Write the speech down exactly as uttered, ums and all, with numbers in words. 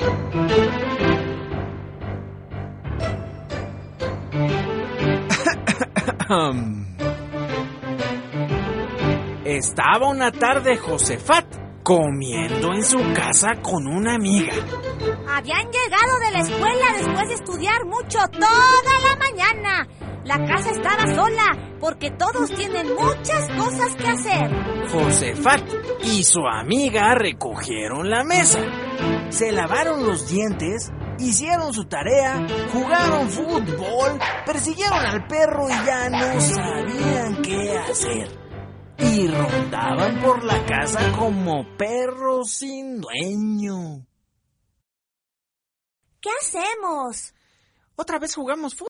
Estaba una tarde Josefat comiendo en su casa con una amiga. Habían llegado de la escuela después de estudiar mucho toda la mañana. La casa estaba sola porque todos tienen muchas cosas que hacer. Josefat y su amiga recogieron la mesa, se lavaron los dientes, hicieron su tarea, jugaron fútbol, persiguieron al perro y ya no sabían qué hacer. Y rondaban por la casa como perros sin dueño. ¿Qué hacemos? Otra vez jugamos fútbol.